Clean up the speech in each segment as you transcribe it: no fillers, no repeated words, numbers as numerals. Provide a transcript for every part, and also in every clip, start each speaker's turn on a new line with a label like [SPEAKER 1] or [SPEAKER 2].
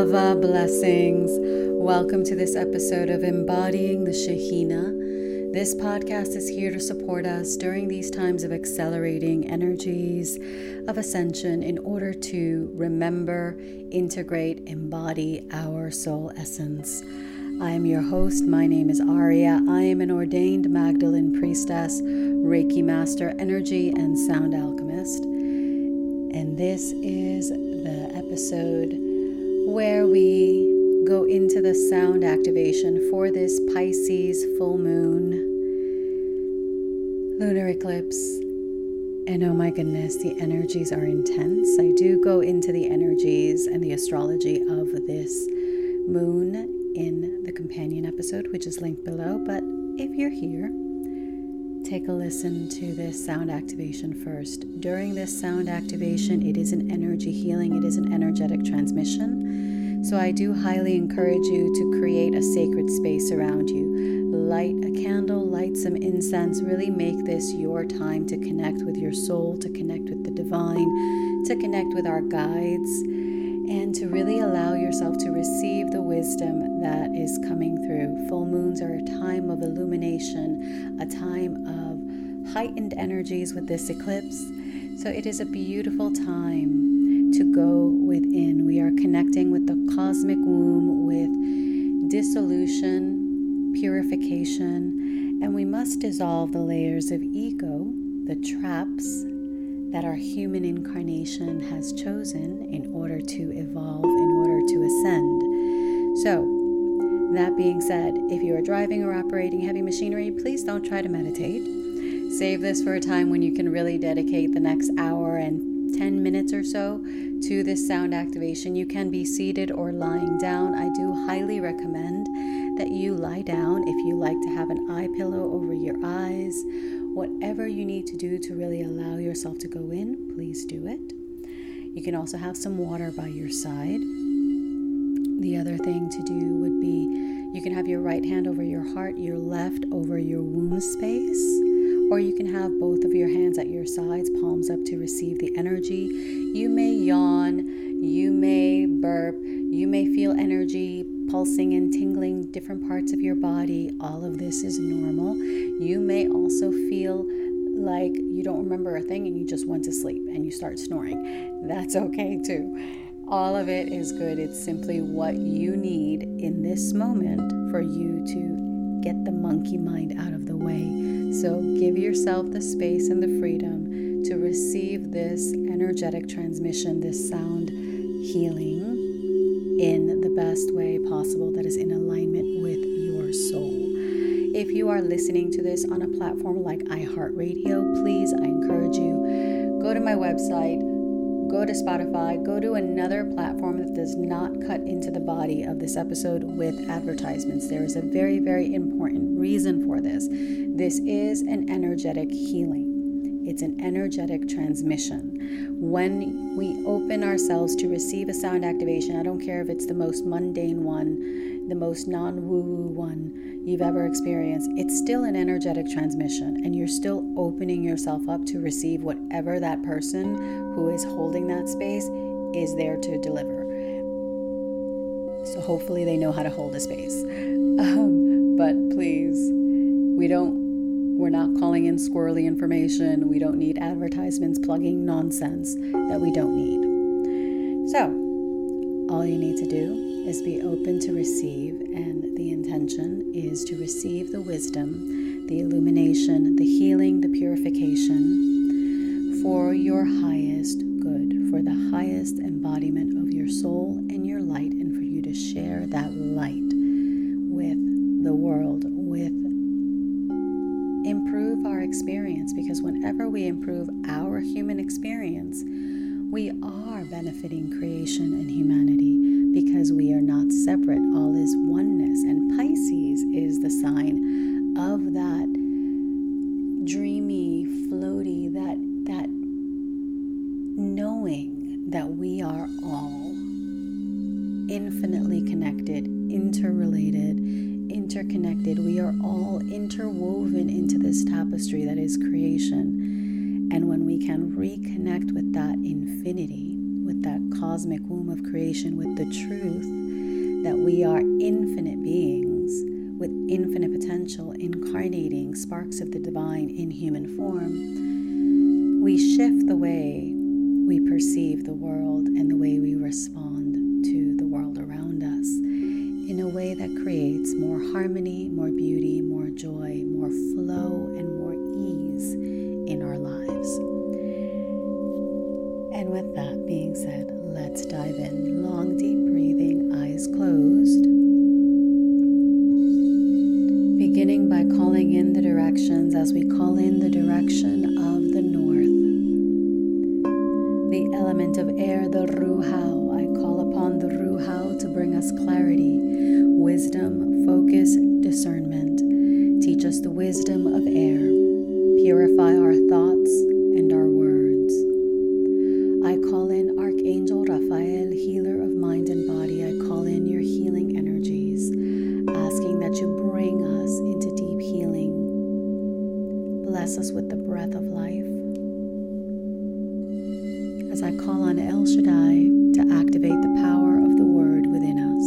[SPEAKER 1] Ahava blessings. Welcome to this episode of Embodying the Shekhinah. This podcast is here to support us during these times of accelerating energies of ascension in order to remember, integrate, embody our soul essence. I am your host. My name is Aria. I am an ordained Magdalene priestess, Reiki master, energy and sound alchemist. And this is the episode where we go into the sound activation for this Pisces full moon lunar eclipse. And oh my goodness, the energies are intense. I do go into the energies and the astrology of this moon in the companion episode, which is linked below. But if you're here, take a listen to this sound activation first. During this sound activation, it is an energy healing. It is an energetic transmission. So I do highly encourage you to create a sacred space around you. Light a candle, light some incense. Really make this your time to connect with your soul, to connect with the divine, to connect with our guides, and to really allow yourself to receive the wisdom that is coming through. Full moons are a time of illumination, a time of heightened energies with this eclipse. So it is a beautiful time to go within. We are connecting with the cosmic womb, with dissolution, purification, and we must dissolve the layers of ego, the traps that our human incarnation has chosen in order to evolve, in order to ascend. So, that being said, if you are driving or operating heavy machinery, please don't try to meditate. Save this for a time when you can really dedicate the next hour and 10 minutes or so to this sound activation. You can be seated or lying down. I do highly recommend that you lie down if you like to have an eye pillow over your eyes. Whatever you need to do to really allow yourself to go in, please do it. You can also have some water by your side. The other thing to do would be you can have your right hand over your heart, your left over your womb space. Or you can have both of your hands at your sides, palms up to receive the energy. You may yawn, you may burp, you may feel energy pulsing and tingling different parts of your body. All of this is normal. You may also feel like you don't remember a thing and you just went to sleep and you start snoring. That's okay too. All of it is good. It's simply what you need in this moment for you to get the monkey mind out of the way. So give yourself the space and the freedom to receive this energetic transmission, this sound healing in the best way possible that is in alignment with your soul. If you are listening to this on a platform like iHeartRadio, please, I encourage you, go to my website, go to Spotify, go to another platform that does not cut into the body of this episode with advertisements. There is a very, very important reason for this. This is an energetic healing. It's an energetic transmission. When we open ourselves to receive a sound activation, I don't care if it's the most mundane one, the most non-woo-woo one you've ever experienced, it's still an energetic transmission, and you're still opening yourself up to receive whatever that person who is holding that space is there to deliver. So hopefully they know how to hold a space. But please, we're not calling in squirrely information. We don't need advertisements plugging nonsense that we don't need. So all you need to do is be open to receive, and the intention is to receive the wisdom, the illumination, the healing, the purification for your highest good, for the highest embodiment of your soul and your light, and for you to share that light with the world, with improve our experience, because whenever we improve our human experience, we are benefiting creation and humanity, because we are not separate. All is oneness. And Pisces is the sign of that dreamy, floaty, that knowing that we are all infinitely connected, interrelated, interconnected. We are all interwoven into this tapestry that is creation. And when we can reconnect with that infinity, with that cosmic womb of creation, with the truth that we are infinite beings with infinite potential, incarnating sparks of the divine in human form, we shift the way we perceive the world and the way we respond to the world around us in a way that creates more harmony, more beauty, more joy, more flow, and more ease in our lives. And with that being said, let's dive in. Long, deep breathing, eyes closed. Beginning by calling in the directions as we call in the direction of the north. The element of air, the Ruhao. I call upon the Ruhao to bring us clarity, wisdom, focus, discernment. Teach us the wisdom of air. Purify our thoughts and our words. I call in Archangel Raphael, healer of mind and body. I call in your healing energies, asking that you bring us into deep healing. Bless us with the breath of life. As I call on El Shaddai to activate the power of the word within us.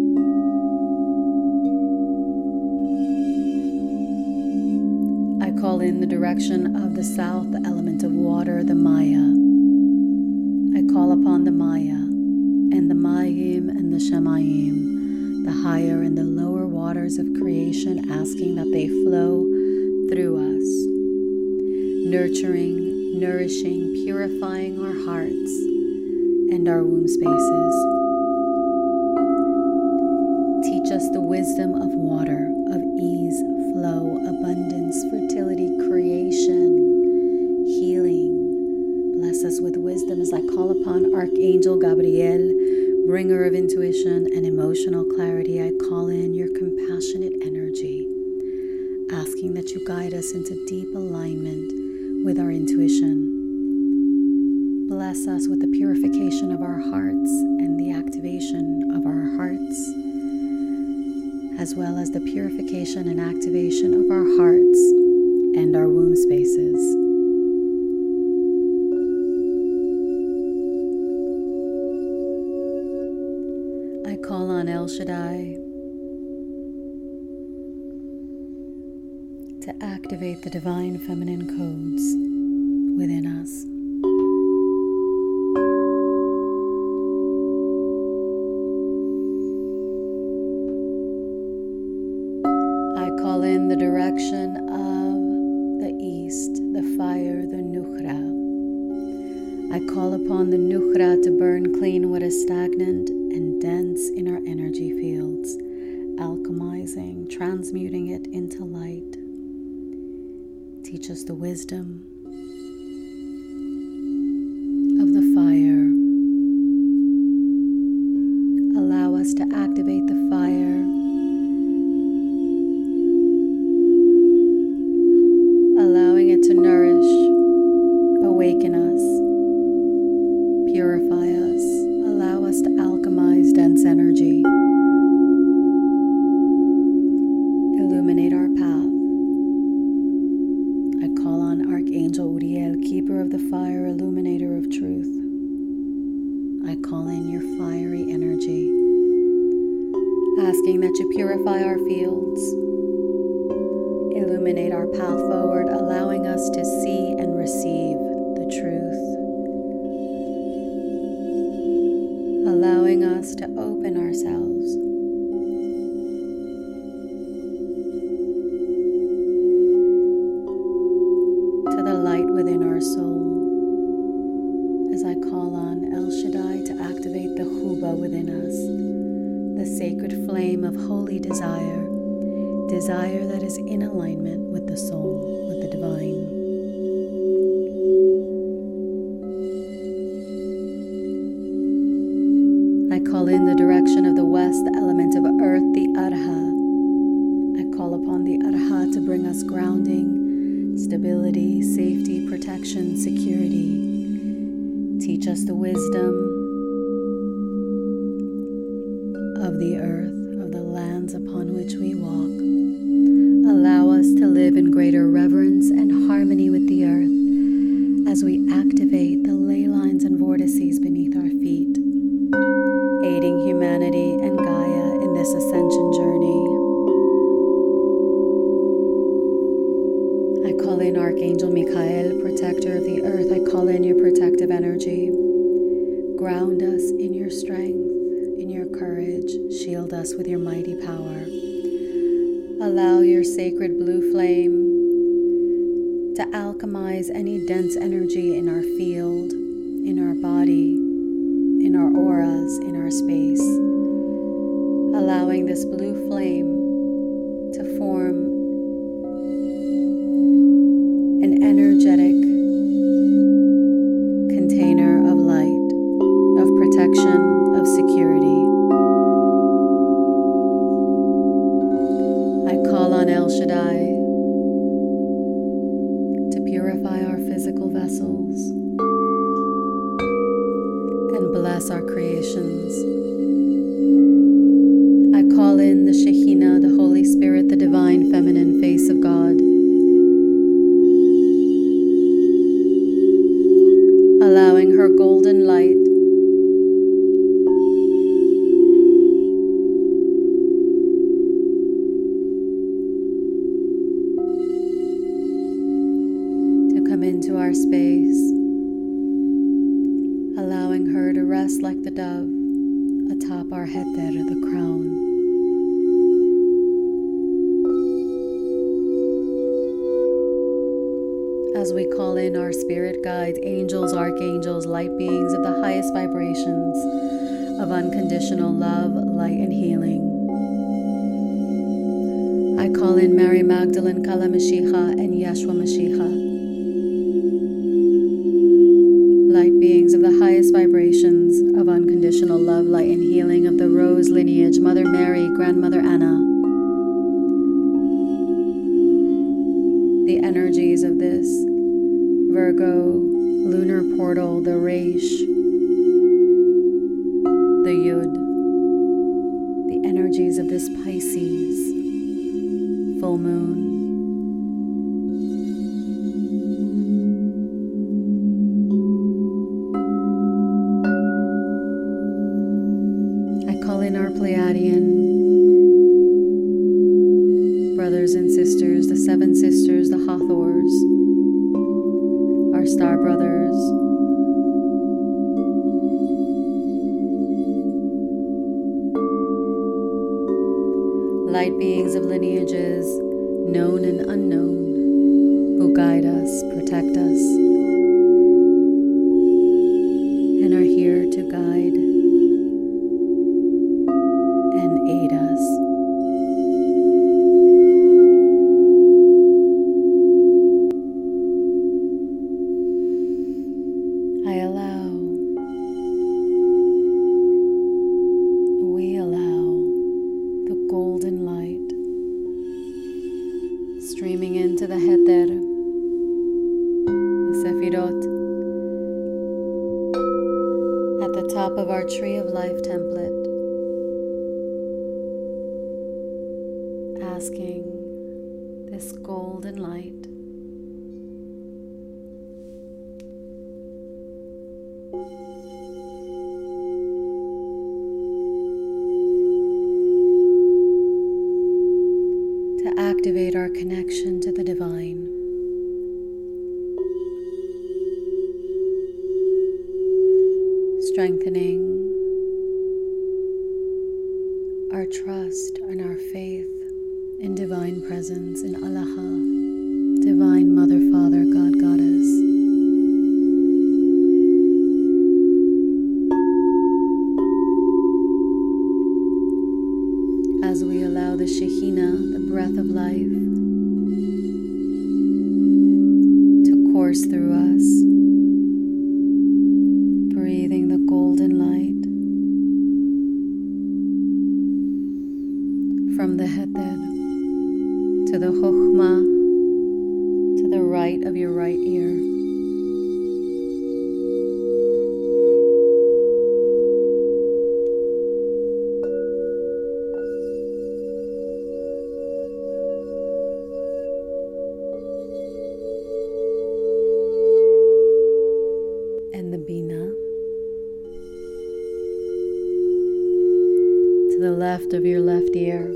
[SPEAKER 1] I call in the direction of the south, the element of water, the Maya. I call upon the Maya and the Mayim and the Shemayim, the higher and the lower waters of creation, asking that they flow through us, nurturing, nourishing, purifying our hearts and our womb spaces. Teach us the wisdom of water, of ease, flow, abundance, fertility, creation, healing. Bless us with wisdom as I call upon Archangel Gabriel, bringer of intuition and emotional clarity. I call in your compassionate energy, asking that you guide us into deep alignment with our intuition. Bless us with the purification of our hearts and the activation of our hearts, as well as the purification and activation of our hearts and our womb spaces. I call on El Shaddai to activate the divine feminine codes within us. I call in the direction of the east, the fire, the Nukhra. I call upon the Nukhra to burn clean what is stagnant and dense in our energy fields, alchemizing, transmuting it into light. Teach us the wisdom of the fire. Allow us to activate the fire, allowing it to nourish, awaken us, purify us, allow us to alchemize dense energy, illuminate our path. I call on Archangel Uriel, keeper of the fire, illuminator of truth. I call in your fiery energy, asking that you purify our fields, illuminate our path forward, allowing us to see and receive the truth, allowing us to open ourselves to the light within our soul. As I call on El Shaddai to activate the Huba within us, the sacred flame of holy desire, desire that is in alignment with the soul, with the divine. I call in the direction of the west, the element of earth, the Arha. I call upon the Arha to bring us grounding, stability, safety, protection, security. Teach us the wisdom of the earth, of the lands upon which we walk. Allow us to live in greater reverence and harmony with the earth as we activate the ley lines and vortices beneath our protector of the earth, I call in your protective energy. Ground us in your strength, in your courage. Shield us with your mighty power. Allow your sacred blue flame to alchemize any dense energy in our field, in our body, in our auras, in our space. Allowing this blue flame to form an energetic container of light, of protection, of security. I call on El Shaddai to purify our physical vessels and bless our creations. I call in the Shekhinah, the Holy Spirit, the divine feminine face of God, allowing her golden light to come into our space, allowing her to rest like the dove atop our heter, the crown. As we call in our spirit guides, angels, archangels, light beings of the highest vibrations of unconditional love, light, and healing. I call in Mary Magdalene, Kala Mashiach, and Yeshua Mashiach. Light beings of the highest vibrations of unconditional love, light, and healing of the Rose lineage, Mother Mary, Grandmother Anna. The energies of this Virgo lunar portal, the Reish, the Yud, the energies of this Pisces full moon. I call in our Pleiadian brothers and sisters, the seven sisters, the Hathors, our star brothers, light beings of lineages, known and unknown, who guide us, protect us, and are here to guide and aid us. We allow the golden light streaming into the heter, the Sefirot, at the top of our Tree of Life template, asking this golden light to activate our connection to the divine. Strengthening our trust and our faith in divine presence, in Allah, divine Mother, Father, God, Goddess. As we allow the Shekhinah, the breath of life, to course through us, breathing the golden light from the heter to the chokhmah, to the right of your right ear. And the Bina to the left of your left ear.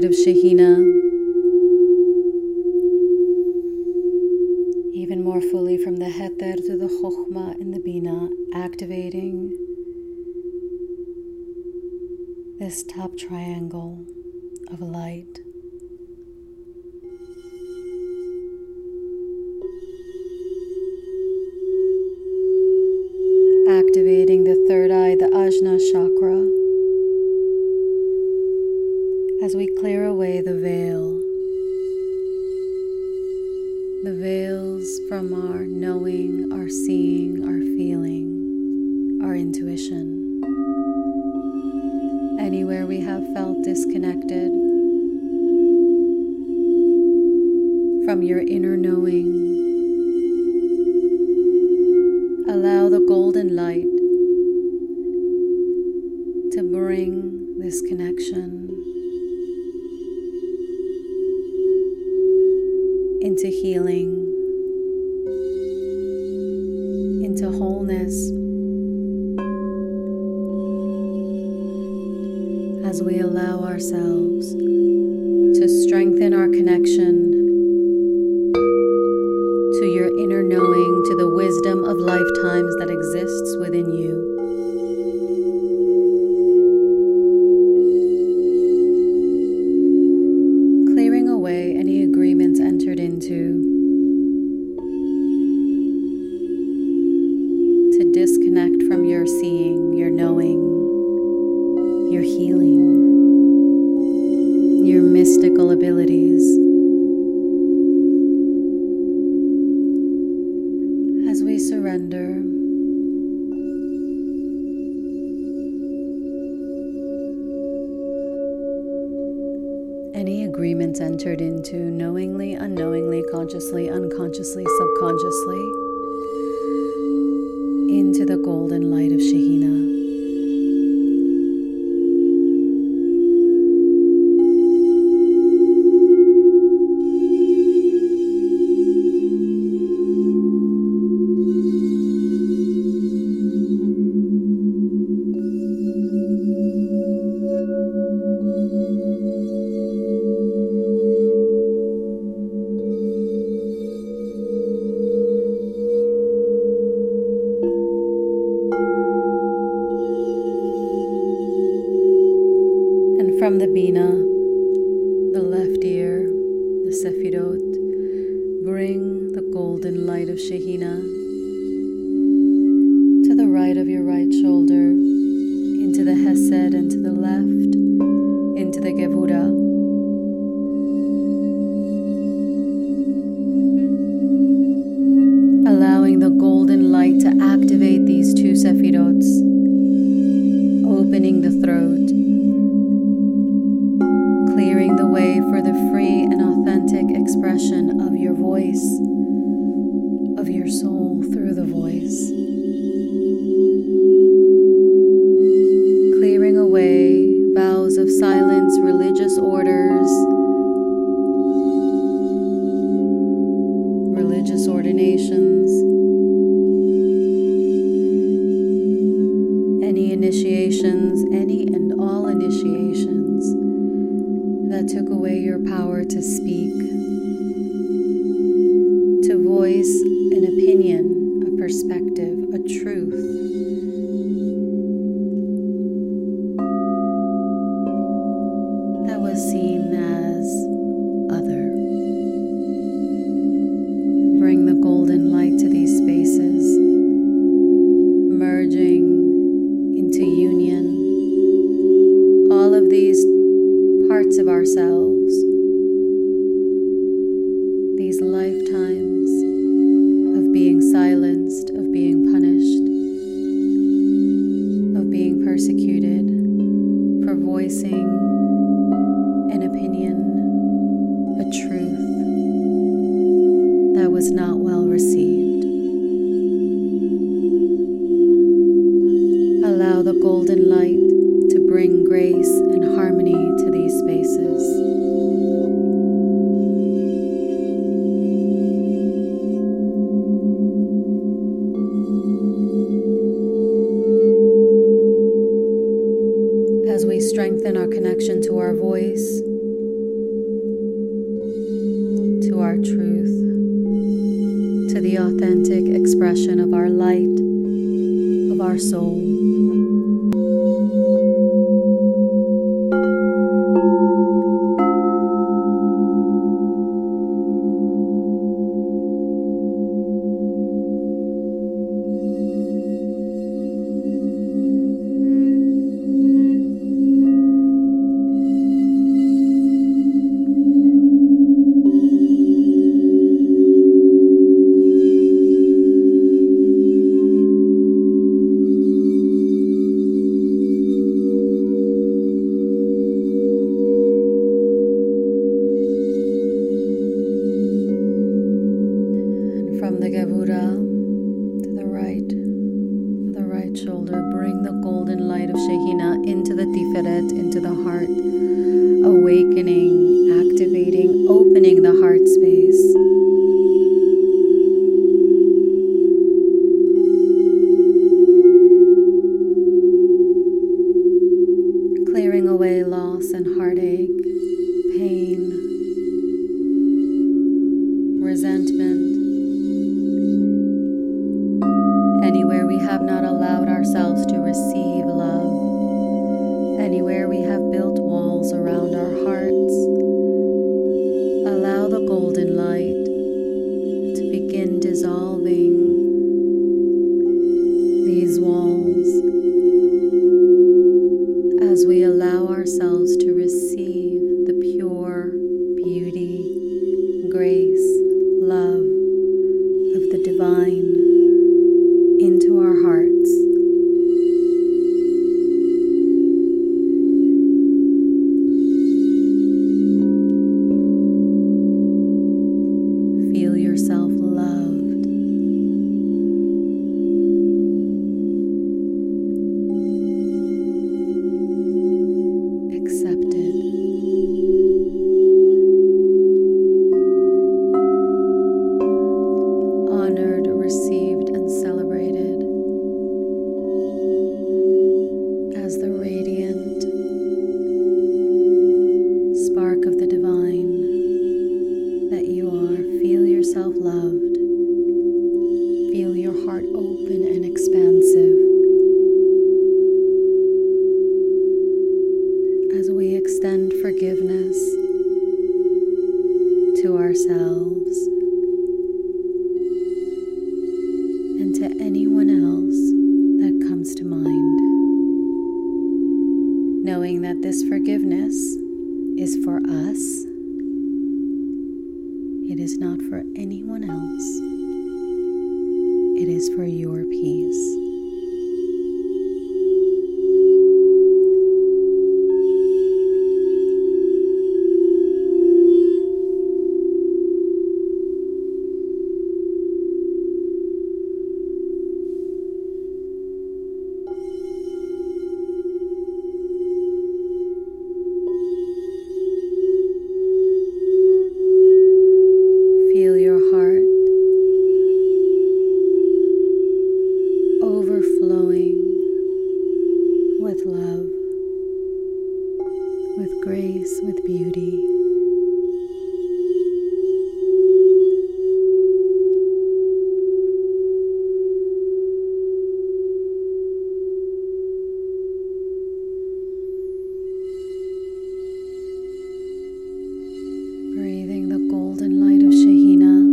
[SPEAKER 1] of Shehina, even more fully from the Heter to the Chokhmah and the Bina, activating this top triangle of light. Activating the third eye, the Ajna chakra, as we clear away the veils from our knowing, our seeing, our feeling, our intuition. Anywhere we have felt disconnected from your inner knowing, allow the golden light to bring this connection into healing, into wholeness, as we allow ourselves to strengthen our connection to your inner knowing, to the wisdom of lifetimes that exists within you. Clearing away any agreements entered into to disconnect from your seeing, your knowing, your healing, your mystical abilities. As we surrender, any agreements entered into knowingly, unknowingly, consciously, unconsciously, subconsciously, into the golden light of Shehina. From the Bina, the left ear, the Sefirot, bring the golden light of Shehina to the right of your right shoulder, into the Hesed and to the left, into the Gevura. Allowing the golden light to activate these two Sefirots, opening the throat, clearing the way for the free and authentic expression of your voice, of your soul through the voice. Clearing away vows of silence, religious orders, religious ordinations, any initiations, any and all initiations that took away your power to speak, to voice an opinion, a perspective, a truth. That was seen as other. Bring the golden light to these spaces, merging into union. All of these parts of ourselves, these lifetimes of being silenced, of being punished, of being persecuted for voicing an opinion, a truth that was not well received. Allow the golden light to bring grace and harmony to these spaces. As we strengthen our connection to our voice, to our truth, to the authentic expression of our light, of our soul. From the Gavura to the right shoulder, bring the golden light of Shekhinah into the Tiferet, into the heart, awakening, activating, opening the heart space. Clearing away loss and heartache, pain, resentment. Anywhere we have not allowed ourselves to receive love, anywhere we have built walls around our hearts, allow the golden light to begin dissolving these walls as we allow ourselves to receive the pure beauty, grace, love of the divine into our hearts. Feel yourself loved. Accepted. Honored, received, and celebrated as the radiant spark of the divine that you are. Feel yourself loved. Feel your heart open and expansive as we extend forgiveness to ourselves and to anyone else that comes to mind, knowing that this forgiveness is for us. It is not for anyone else. It is for your peace. Feel your heart overflowing with love, with grace, with beauty. Breathing the golden light of Shekhinah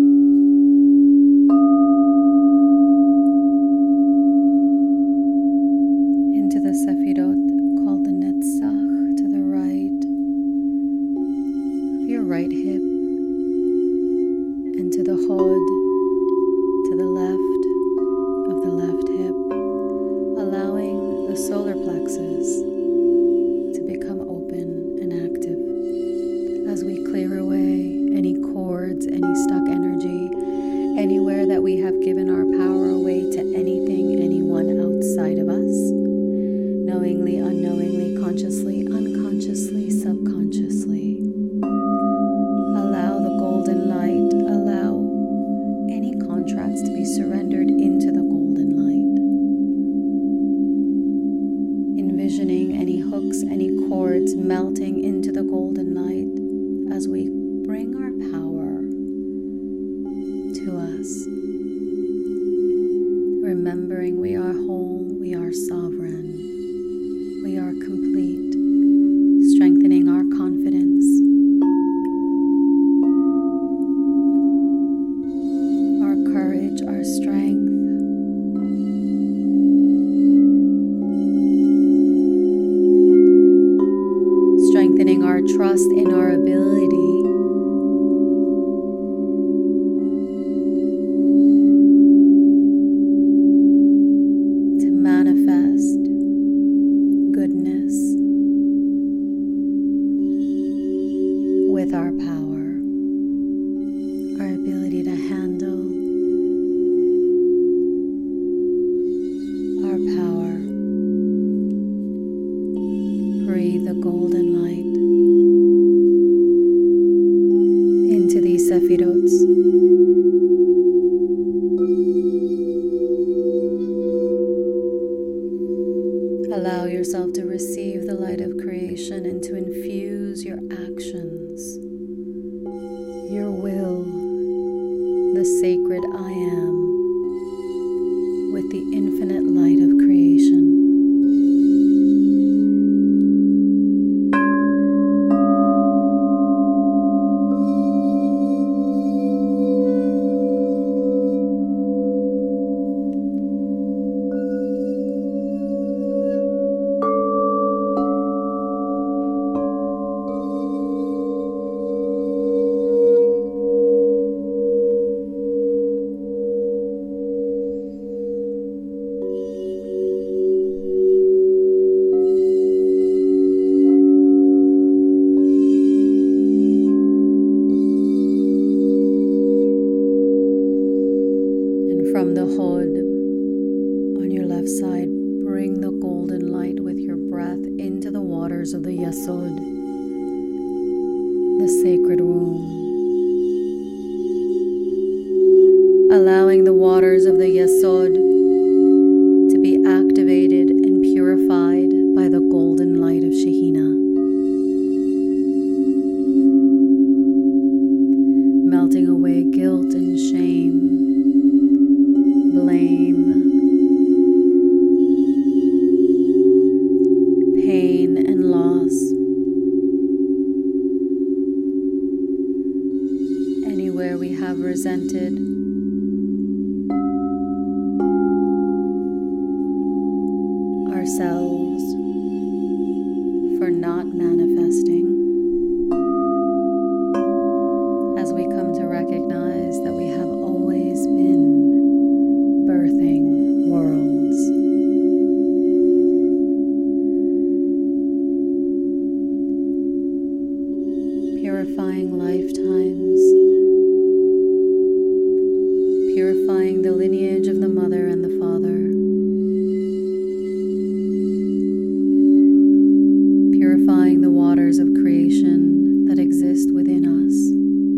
[SPEAKER 1] into the Sefirot called the Netzach to the right of your right hip, and to the Hod to the left of the left hip, allowing the solar plexus to become open and active as we clear away any cords, any stuck energy, anywhere that we have given our power away to anything, anyone outside of us, knowingly, unknowingly, consciously, unconsciously, subconsciously. Allow the golden light, allow any contracts to be surrendered into the golden light. Envisioning any hooks, any cords melting into the golden light as we bring our power us. Remembering we are whole, we are sovereign, we are complete, strengthening our confidence, our courage, our strength. Strengthening our trust in our ability to manifest goodness with our power, our ability to handle our power. Breathe the golden light into these sephirots. Allow yourself to receive the light of creation and to infuse your actions, your will, the sacred I am, with the infinite light of creation. From the Hod on your left side, bring the golden light with your breath into the waters of the Yesod, the sacred womb. Allowing the waters of the Yesod to be activated and purified by the golden light of Shekhinah. Melting away guilt and shame, blame, pain and loss, anywhere we have resented, ourselves for not manifesting, as we come to recognize that we have always been birthing worlds. Purifying lifetimes, purifying the lineage of the mother and the father, purifying the waters of creation that exist within us.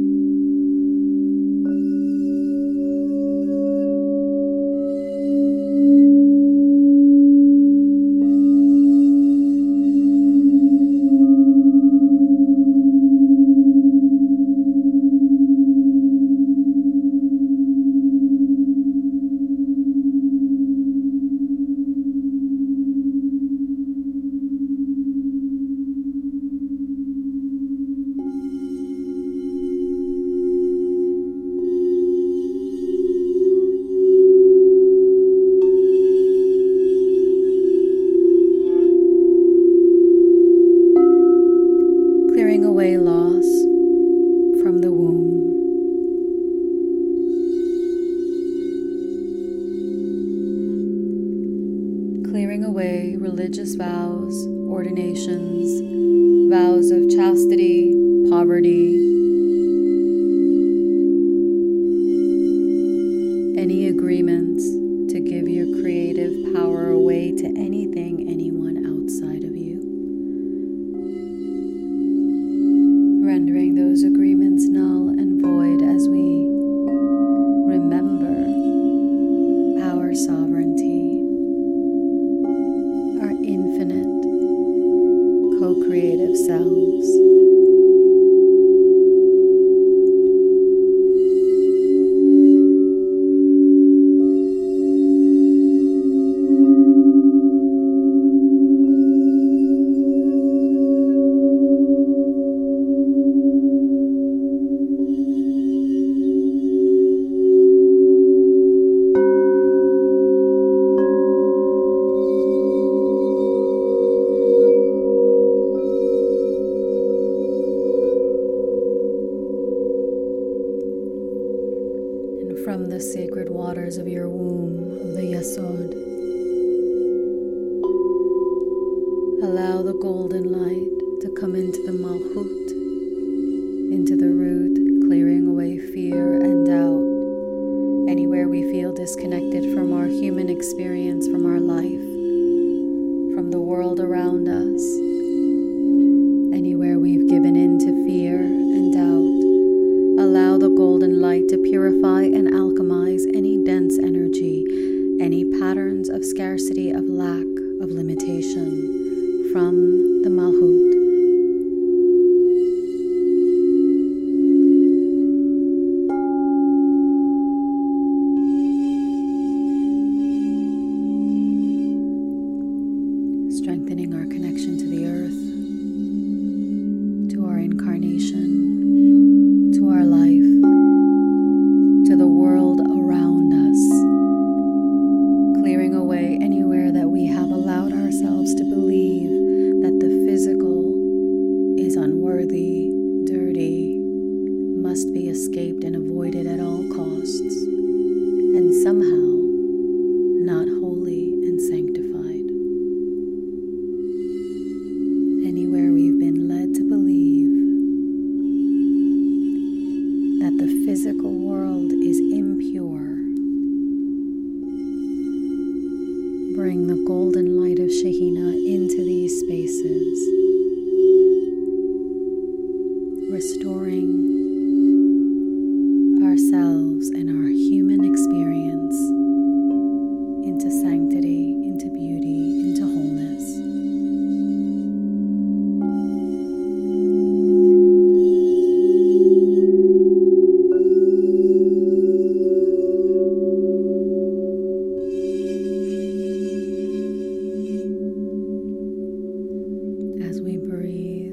[SPEAKER 1] Clearing away loss from the womb. Clearing away religious vows, ordinations, vows of chastity, poverty, any agreements to give your creative power away to anything, anyone outside of you. Rendering those agreements null and void as we remember our sovereignty, our infinite co-creative selves. from the sacred waters of your womb, of the Yesod. Allow the golden light to come into the Malchut, into the root, clearing away fear and doubt. Anywhere we feel disconnected from our human experience, from our life, from the world around us, anywhere we've given in to fear and doubt, allow the golden light to purify and alchemize any dense energy, any patterns of scarcity, of lack, of limitation from the Malchut. Strengthening our connection to the earth, to our incarnation, to our life, to the world around us, clearing away anywhere that we have allowed ourselves to believe that the physical is unworthy, dirty, must be escaped and avoided at all costs, and somehow not holy and sanctified. Anywhere we've been led to believe that the physical world is impure, bring the golden light of Shekhinah into these spaces, restoring ourselves and our human experience into sanctity, into beauty, into wholeness. As we breathe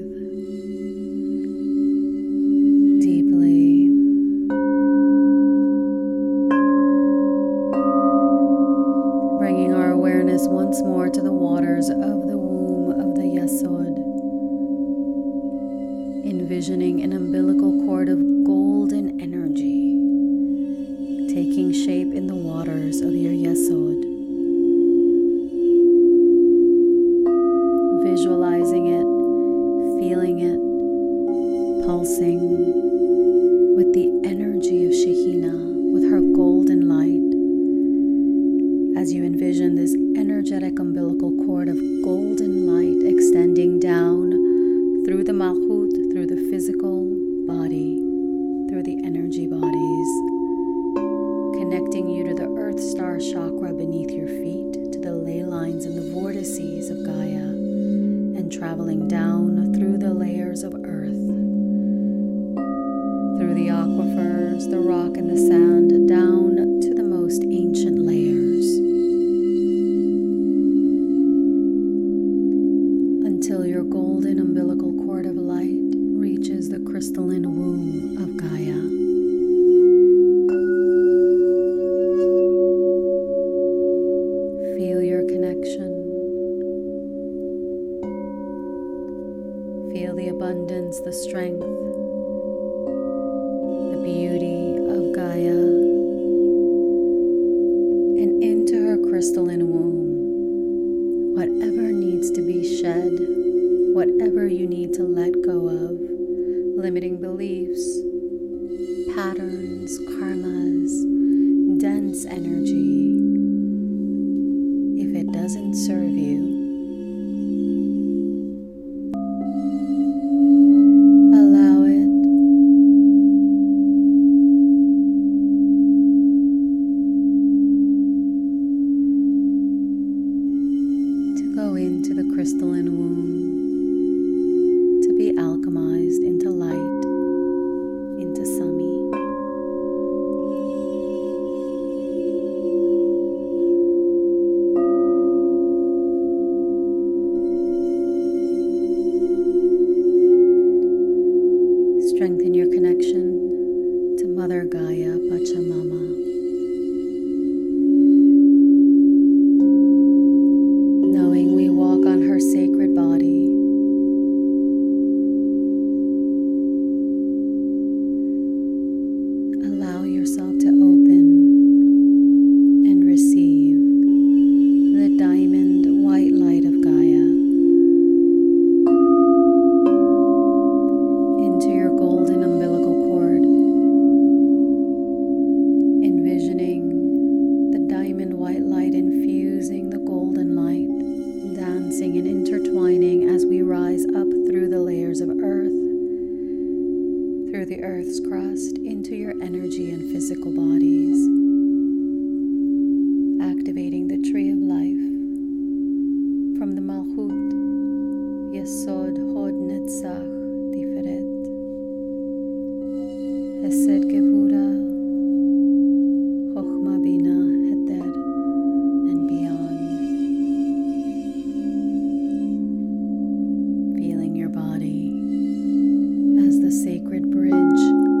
[SPEAKER 1] deeply, bringing our awareness once more to the waters of the womb of the Yesod, envisioning an umbilical cord of golden energy taking shape in the waters of your Yesod. Visualizing it, feeling it, pulsing with the energy of Shekhinah, with her golden light. As you envision this energetic umbilical cord of golden light extending down through the Malchut, through the physical body, through the energy bodies, connecting you to the Earth Star chakra beneath your feet, to the ley lines and the vortices of Gaia, and traveling down through the layers of earth, through the aquifers, the rock and the sand, down to the most ancient layers, until your golden umbilical cord of light reaches the crystalline womb of Gaia. Feel your connection. Feel the abundance, the strength, the beauty of Gaia, and into her crystalline womb, whatever needs to be shed, whatever you need to let go of, limiting beliefs, patterns, karmas, dense energy. If it doesn't serve you, allow it. To go into the crystalline womb, to be alchemized into light, into Sami. Strengthen your connection to Mother Gaia, Pachamama. Knowing we walk on her sacred body, allow yourself to open physical bodies, activating the tree of life from the Malchut, Yesod, Hod, Netzach, Tiferet, Hesed, Gevura, Chochma, Bina, Heter, and beyond. Feeling your body as the sacred bridge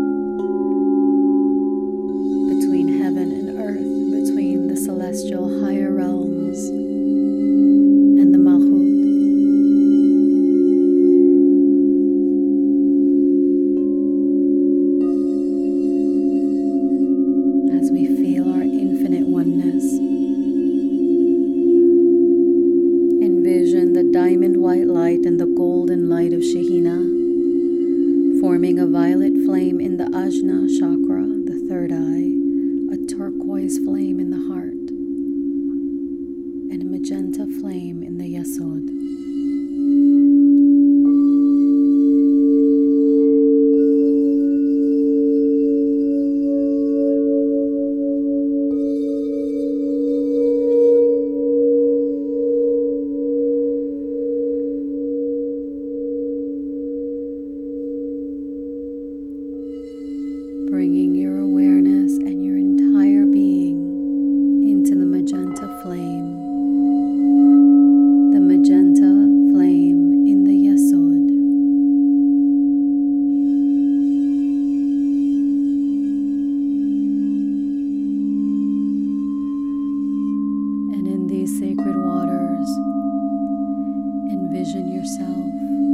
[SPEAKER 1] between heaven and earth, between the celestial higher realms and the Malchut. As we feel our infinite oneness, envision the diamond white light and the golden light of Shekhinah forming a violet flame in the Ajna chakra, the third eye, a turquoise flame in the heart, and a magenta flame in the Yesod. Bringing your awareness and your entire being into the magenta flame in the Yesod. And in these sacred waters, envision yourself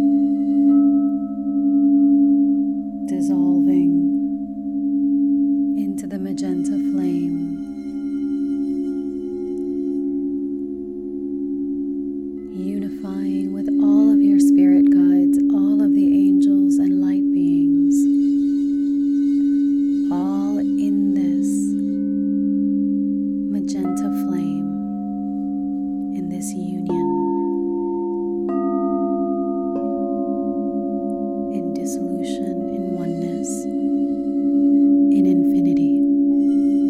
[SPEAKER 1] dissolving into the magenta flame, unifying with all of your spirit guides, all of the angels and light beings, all in this magenta flame, in this union, in dissolution, in oneness, in infinity.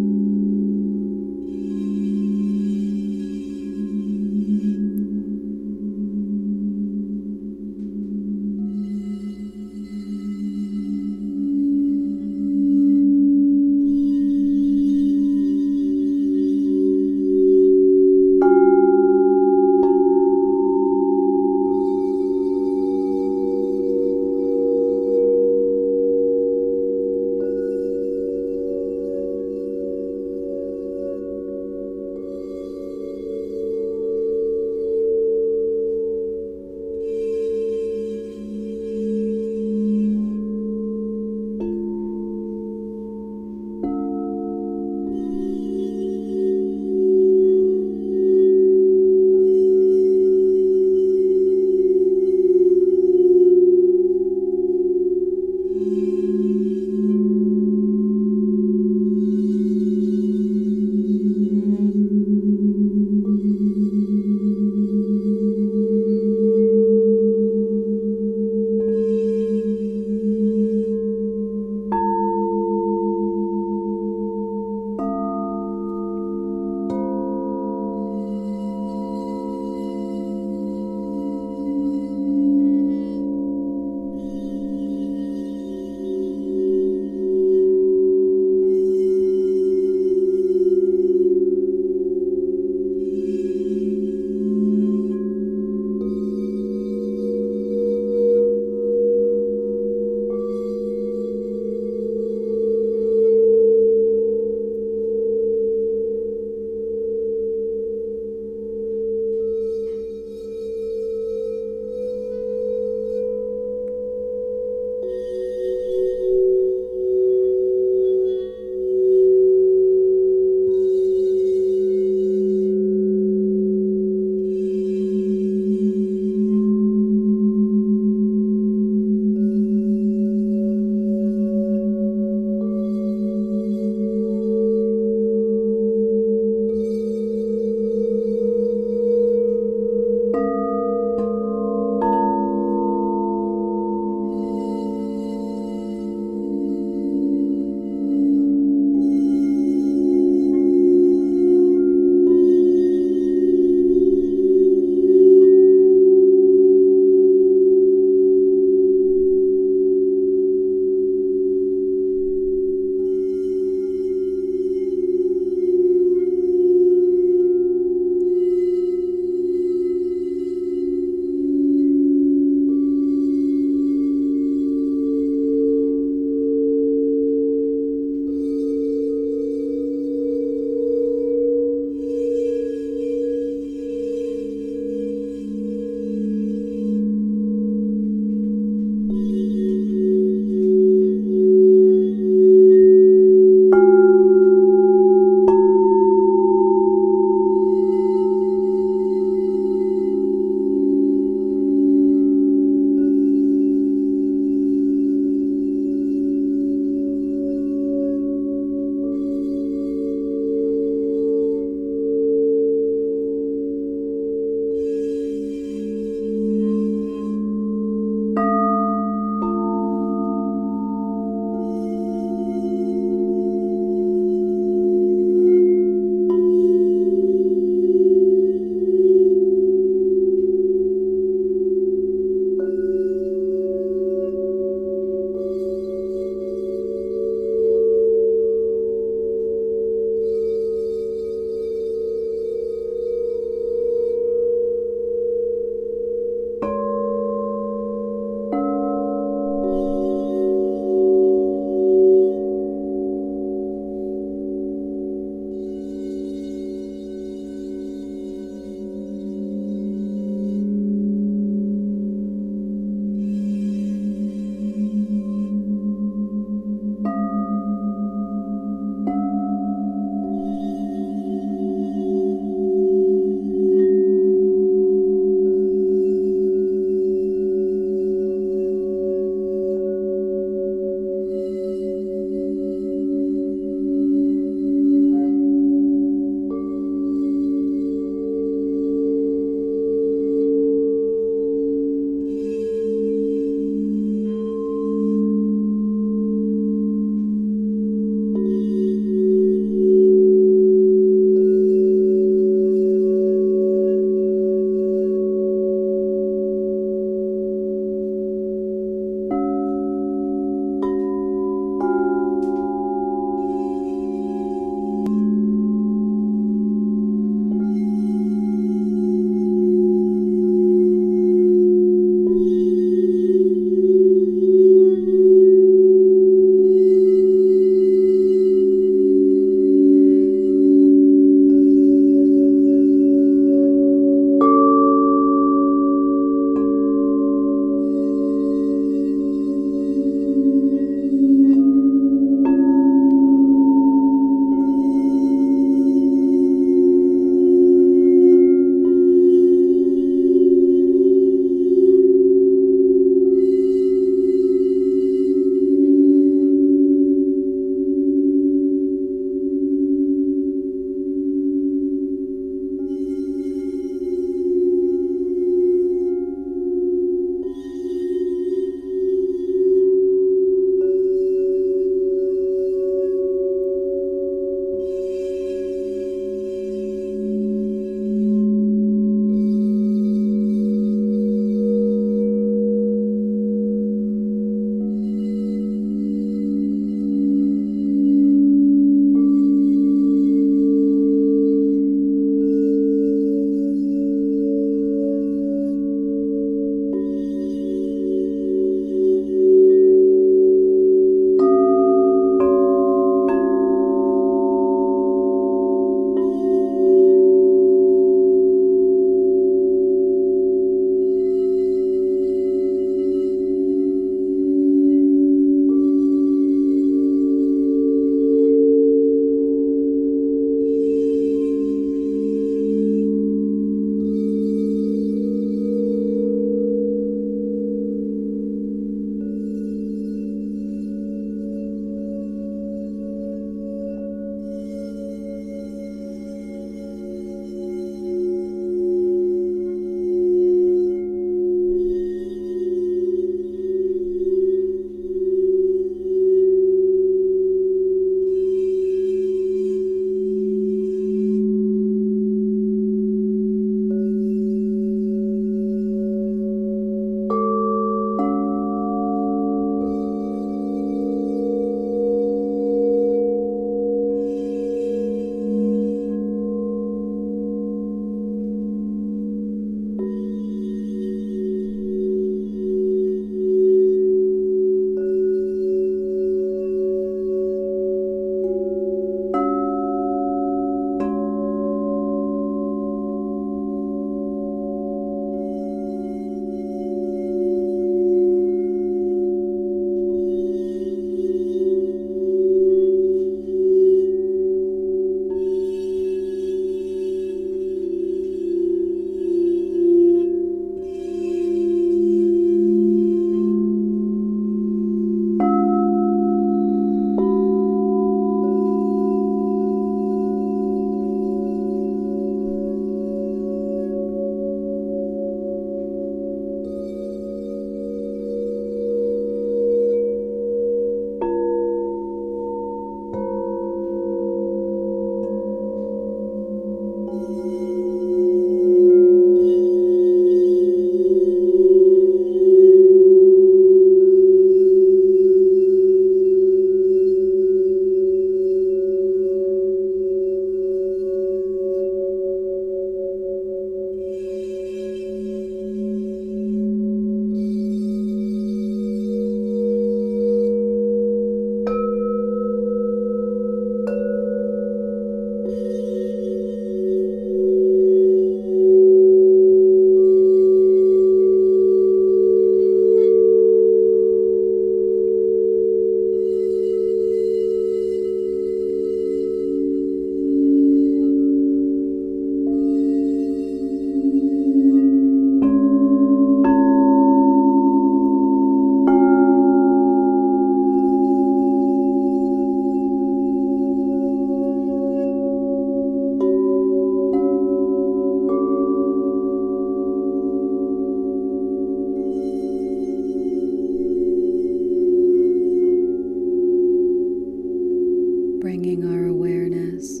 [SPEAKER 1] bringing our awareness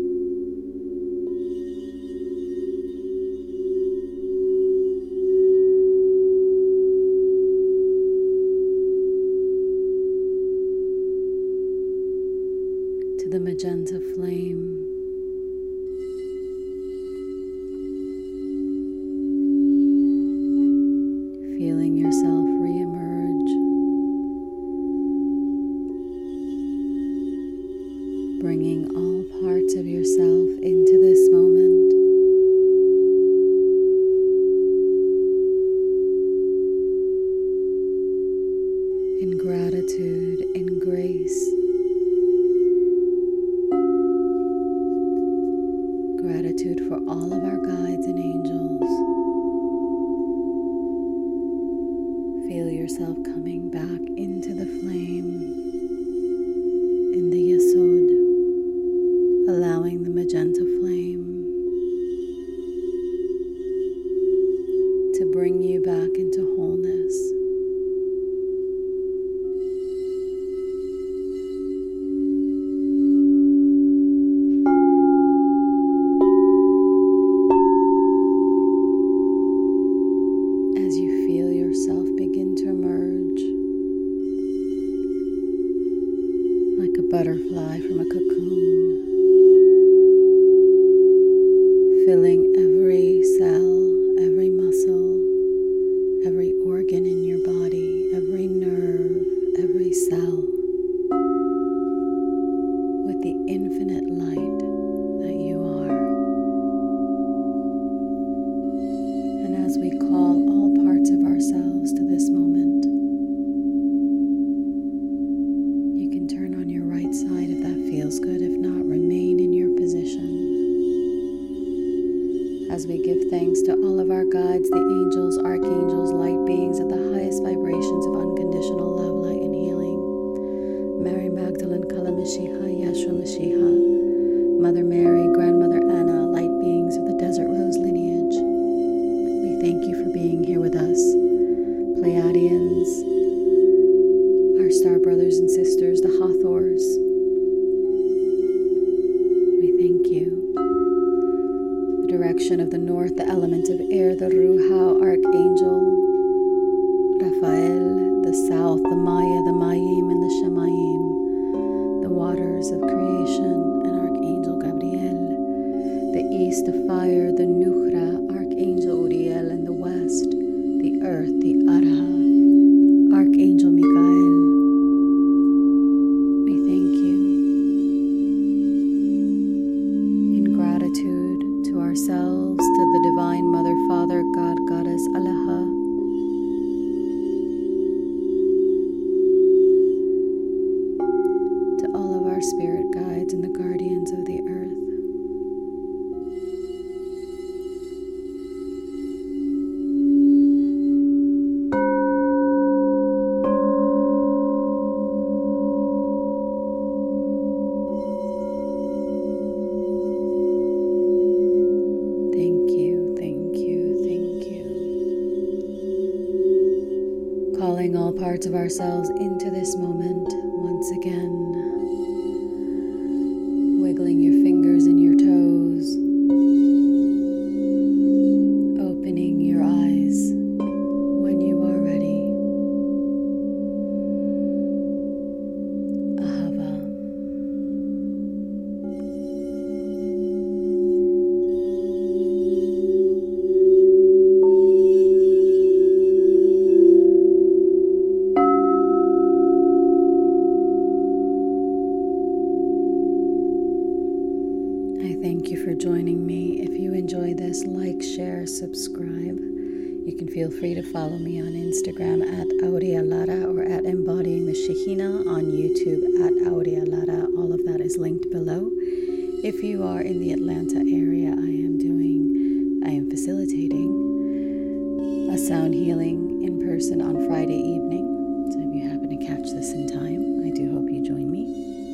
[SPEAKER 1] to the magenta flame. Feeling yourself re-emerge, bringing all parts of yourself into this moment. In gratitude, in grace. Gratitude for all of our guides and angels. Feel yourself coming back into the flame, in the Yesod, allowing the magenta flame to bring you back into wholeness. As you feel yourself begin to emerge like a butterfly from a cocoon, filling every cell, every muscle, every organ in your body, every nerve, every cell with the infinite light that you are. And as we call all parts of ourselves to this moment, you can turn on your right side if that feels good. If not, remain in your position. As we give thanks to all of our guides, the angels, archangels, light beings at the highest vibrations of unconditional love, light, and healing. Mary Magdalene, Kala Mashiach, Yeshua Mashiach, Mother Mary, Grandmother Anna, light beings of the Desert Rose lineage. We thank you for being here with us. Pleiadians, our star brothers and sisters, the Hathors. We thank you. The direction of the north, the element of air, the Ruha, Archangel Raphael, the south, the Maya, the Mayim, and the Shemayim, the waters of creation, and Archangel Gabriel, the east, the fire, the Nukhra, Archangel Uriel, and the west, the earth, the Arha, Archangel Michael. We thank you. In gratitude to ourselves, to the Divine Mother, Father, God, Goddess, Allah, to all of our spirit guides and the guardians of the earth. Thank you, thank you, thank you. Calling all parts of ourselves into this moment once again. Wiggling your fingers and your toes. Opening your eyes when you are ready. Ahava. I thank you for joining me. If you enjoy this, like, share, subscribe. You can feel free to follow me on Instagram at Aurea Lara or at Embodying the Shekhinah, on YouTube at Aurea Lara. All of that is linked below. If you are in the Atlanta area, I am facilitating a sound healing in person on Friday evening. So if you happen to catch this in time, I do hope you join me.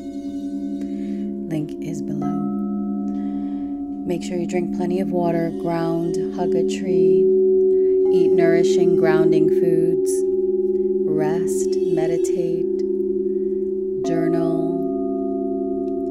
[SPEAKER 1] Link is below. Make sure you drink plenty of water, ground, hug a tree, eat nourishing, grounding foods, rest, meditate, journal,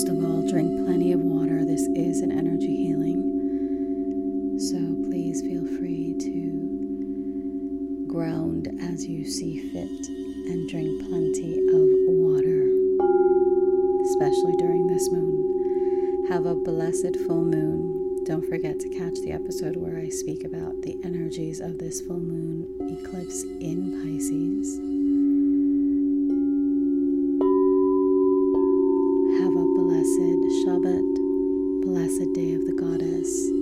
[SPEAKER 1] of all, drink plenty of water. This is an energy healing. So please feel free to ground as you see fit and drink plenty of water, especially during this moon. Have a blessed full moon. Don't forget to catch the episode where I speak about the energies of this full moon eclipse in Pisces. Have a blessed Shabbat, blessed day of the goddess.